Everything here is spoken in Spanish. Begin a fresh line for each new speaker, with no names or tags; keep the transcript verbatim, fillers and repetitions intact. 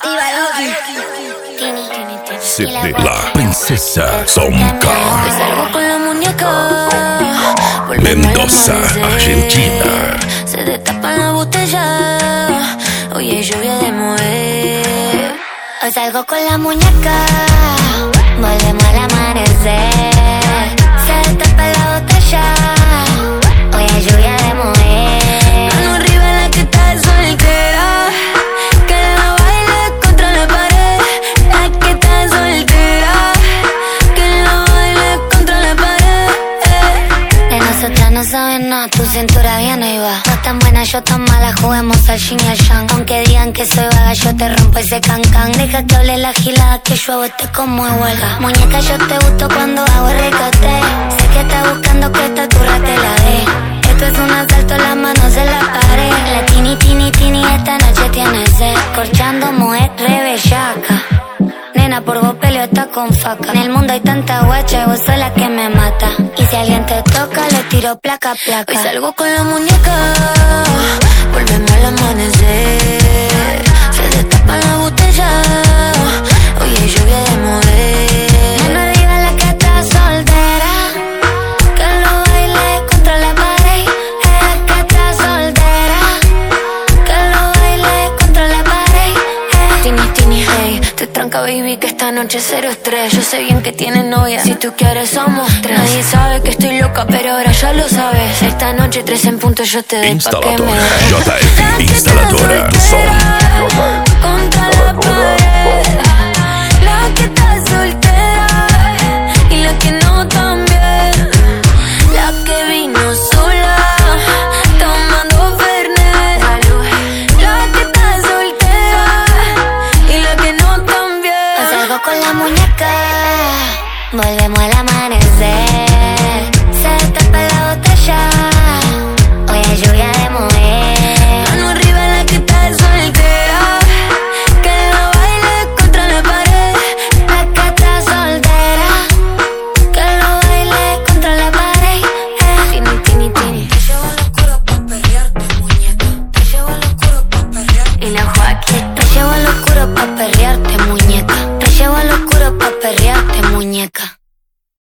C D La Princesa Zonka.
Hoy salgo con la muñeca
Mendoza, Argentina.
Se destapa la botella. Hoy hay lluvia de mover. Hoy salgo con la muñeca. Volvemos al amanecer. Se destapa la botella. Hoy hay lluvia de mover. Mano arriba la que está soltera. Que la baile contra la pared. La que está soltera. Que la baile contra la pared. De nosotras no saben nada. Tu cintura viene y va. No tan buena, yo tan mala. Juguemos al yin y al yang. Aunque digan que soy vaga, yo te rompo ese cancán. Deja que hable la gilada, que yo hago este como de huelga. Muñeca, yo te gusto cuando hago el recate. Sé que estás buscando que esta turra te la dé. Esto es un asalto, las manos en la pared. La tini, tini, tini, esta noche tiene sed. Corchando, mujer, rebellaca. Nena, por vos peleo está con faca. En el mundo hay tanta guacha y vos sos la que me mata. Y si alguien te toca, le tiro placa, placa. Hoy salgo con la muñeca. Volvemos al amanecer. Se destapa la botella. Hoy hay lluvia de mover. Mano arriba la que está soltera. Que lo baile contra la pared. La que está soltera. Que lo baile contra la pared. Tini, tini, hey. Te tranca, baby, que esta noche es cero estrés. Yo sé bien que tienes novia. Si tú quieres, somos tres. Nadie sabe que estoy loca, pero ahora ya lo sabes. Esta noche, tres en punto, yo te doy pa' que me des.
J F, instaladora Son.
Contra la pared. La que está soltera. Y la que no también. La que vino sola. Tomando Fernet. La que está soltera. Y la que no también. Hoy salgo con la muñeca. Volvemos al amanecer.